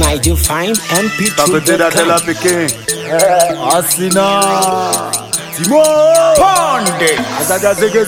Nigel Fine MP2. Takotera tela pikin. Asina. Timo. Ponde. Azaga zege.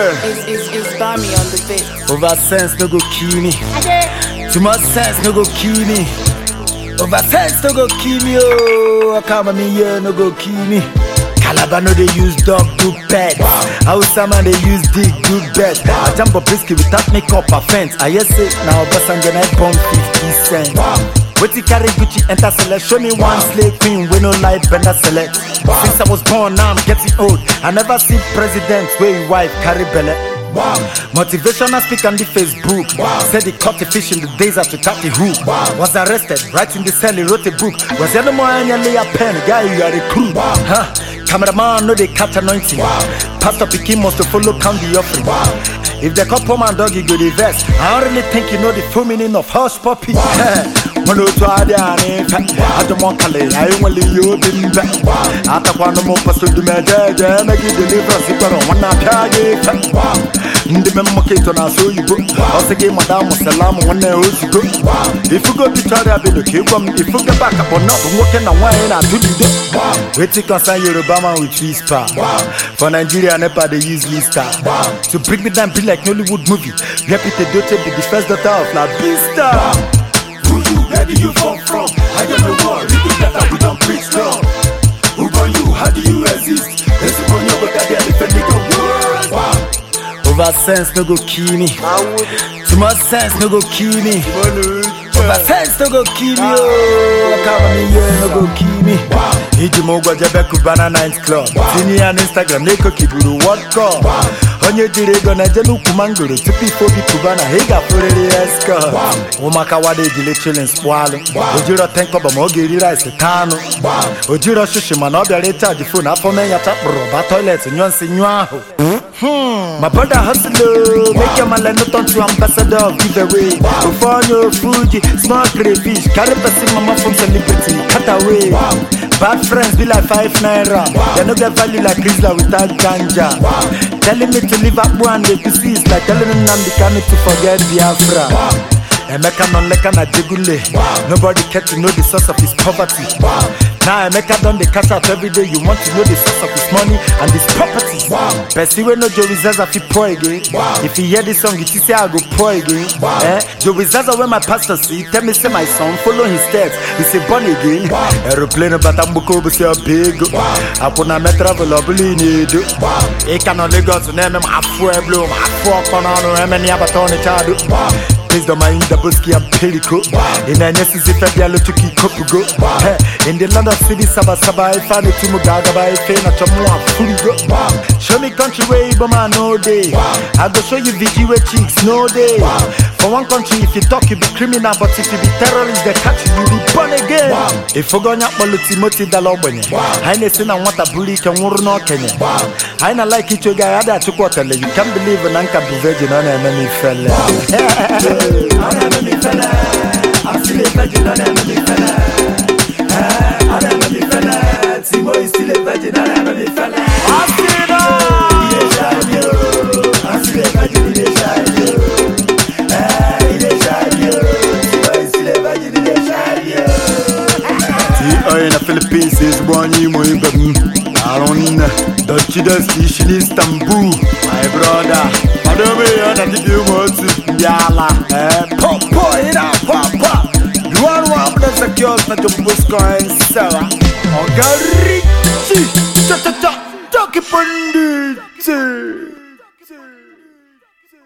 It's Bami on the beat. Over sense no go kill me. Too much sense no go kill me. Over sense no go kill me. Oh, come me here no go kill me. Calabar no they use dog do pet. Hausa man they use dick do bet. I jump up risky without make up a fence. I yes it now but I'm gonna bomb 50 cents. Wait till carry Gucci enter select. Show me one slave queen with no life bender select. Since I was born now I'm getting old. I never see presidents where your wife carry belly. Motivational speak on the Facebook. Said he caught a fish in the days after caught the hook. Was arrested, right in the cell, he wrote a book. Was any more any lay a pen, guy you are a crew. Cameraman no they catch anointing. Pastor Pikin must to follow count the offering. If the couple man dog you go the vest, I don't really think you know the full meaning of hush puppy. Mono to Adiane, I don't want Kale, I only you didn't bet. After one more pastor to me, make it deliverance, you got one up. In the memocation, I saw you go. I'll say, Madame Salam, one day you go. If you go to try to be the kid, if you get back up or not, walking on wine, I do the wait to concern Yoruba with Lispa. For Nigeria, never they use Lista. To bring me down, be like Nollywood movie. Reputed daughter be the first daughter of La Pista. Who you, where do you come from? I got the war, you do that we don't preach strong. Who are you, how do you resist? There's a one over there, defending the world. Over sense no go kill me. Too much sense no go kill me. Over sense no go kill me. Oh, come on here no go kill me. Ijimogo jebe kubana night club. Tini on Instagram neko kiburu what call. Onye dirego na jelu kumanguru. Tipi fobi kubana higa furere eska. Umaka wade jile chilling swallow. Ojiro tenko ba mogiri rice tano. Ojiro shushima na obya recharge phone. Afome ya tap roba toilet nyonsi nywaho. My brother hustle, make your man not turn to ambassador of giveaway. Before you Fuji, small crayfish, carry person mama from celebrity, cut away. Bad friends be like 5 naira. They no get value like Rizla without ganja. Telling me to live up one day to see it's like telling them I'm to forget Biafra. Emeka non leka na jegule. Nobody care to know the source of his poverty. Now Emeka done the cash out every day. You want to know the source of his money and his property. Percy we know Joey Zaza fi pour again. If you hear this song, you say I go pour again. Joey Zaza when my pastor see, tell me say my son follow his steps. He say born again. Aeroplane batambuko say a big. Apuna me travel obli need. E cannot Lagos name him afu eblo, afu kono no emeni abatoni chadu. Please don't mind the busky and perico. In a necessary Fabialo to keep Kopugo. In the land of city Sabasaba, I found it to Mugaga by Fena Chamua Furigo. Show me country where Ibama no day. I go show you VG with cheeks no day. For one country, if you talk, you be criminal, but if you be terrorist, they catch you, you be born again. If you go not Moti Dalobany, I listen and what a bully can war no Kenya. I not like it, you guy, I took water. You can't believe an uncle be virgin on a many fella. I'm still a virgin on a many fella. On a many fella. Timo is still a virgin on a many fella. I'm still a virgin in a child. In the Philippines is one you more baby. I don't know. Don't you just see in Istanbul, my brother. I don't know that you want to Yala. Pop it up, pop. You are one of the girls that you must go and sell. Oh, Gary, talk it